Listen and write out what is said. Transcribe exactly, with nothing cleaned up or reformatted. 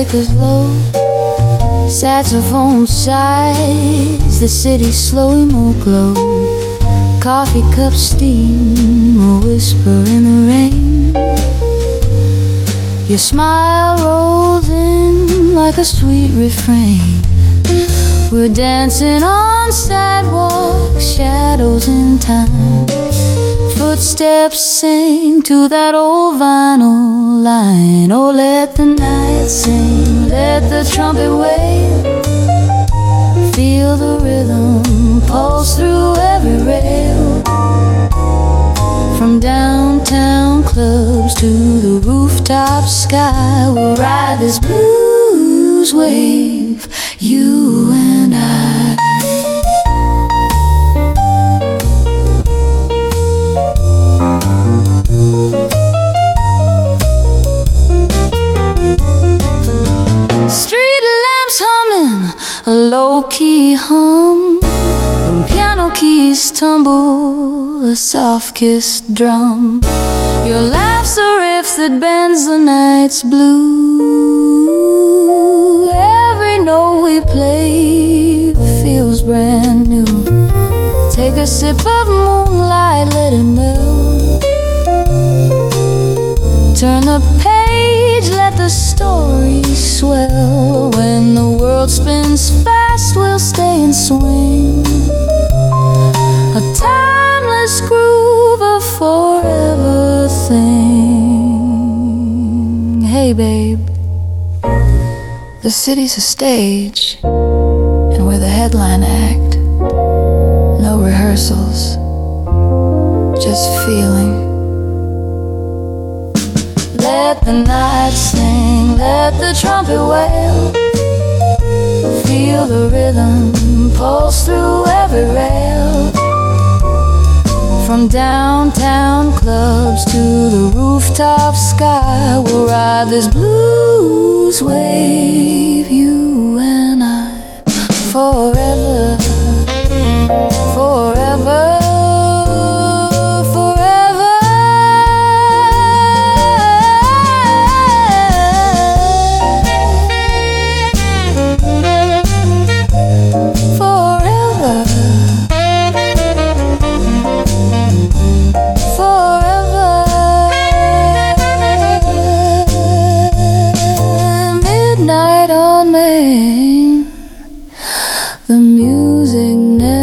speakers low, saxophone sighs, the city slowly more glow. Coffee cup steam, a whisper in the rain. Your smile rolls in like a sweet refrain. We're dancing on sidewalks, shadows in time. Footsteps sing to that old vinyl line. Oh, let the night sing, let the trumpet wave. Feel the rhythm pulse through every rail. From downtown clubs to the rooftop sky, we'll ride this blues wave, you and I. Street lamps humming, a low-key hum. When piano keys tumble, a soft-kissed drum. Your laugh's a riff that bends the night's blue. Every note we play feels brand new. Take a sip of moonlight, let it melt. Turn the page, let the story swell. When the world spins fast, we'll stay and swing. A timeless groove, a forever thing. Hey babe, the city's a stage, and we're the headline act. No rehearsals, just feeling. Let the night sing, let the trumpet wail. Feel the rhythm pulse through every rail. From downtown clubs to the rooftop sky, we'll ride this blues wave, you and I. Forever, forever. The music never